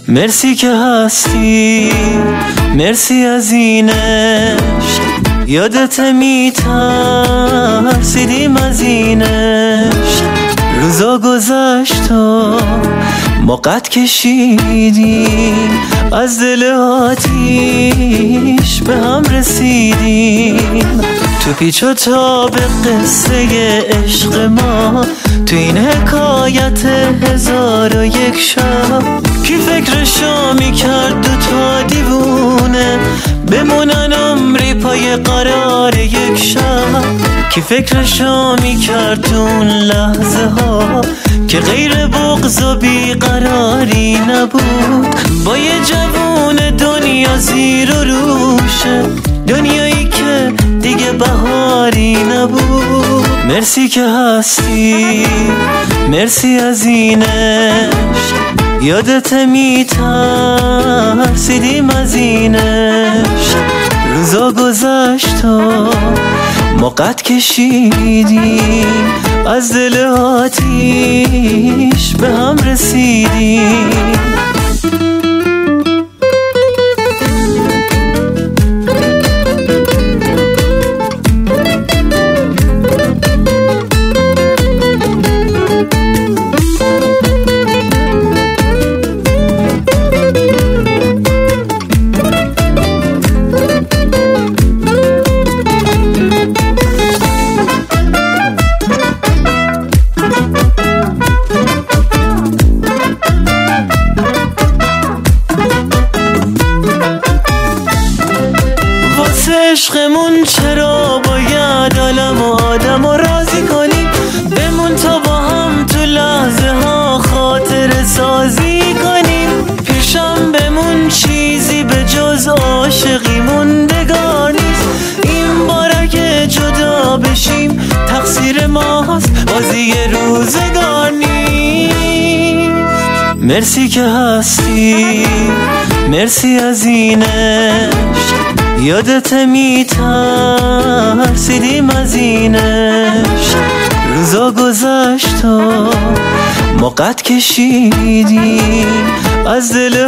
مرسی که هستی، مرسی از این عشق. یادت میترسیدیم از این عشق. روزا گذشت و ما قد کشیدیم، از دل آتیش به هم رسیدیم. تو پیچ و تاب قصه عشق ما، تو این حکایت 1001 شب. کی فکرشو میکرد دوتا دیوونه بمونن عمری پای قرار یک شب؟ کی فکرشو میکرد اون لحظه ها که غیر بغض و بیقراری نبود؟ با یه جوون دنیا زیر و روشه، دنیایی که دیگه بهاری نبود. مرسی که هستی، مرسی از این عشق. یادت میترسیدیم از این عشق. روزا گذشت و ما قد کشیدیم، از دل آتیش به هم رسیدیم. عشقمون چرا باید عالم و آدم رو راضی کنیم؟ بمون تا با هم تو لحظه ها خاطر سازی کنیم. پیشم بمون چیزی به جز عاشقی موندگار نیست. این باره که جدا بشیم تقصیر ماست، بازی روزگار نیست. مرسی که هستی، مرسی از این عشق. یادت میترسیدیم از این عشق. روزا گذشت و ما قد کشیدیم، از دل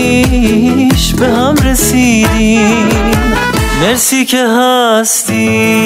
آتیش به هم رسیدیم. مرسی که هستی،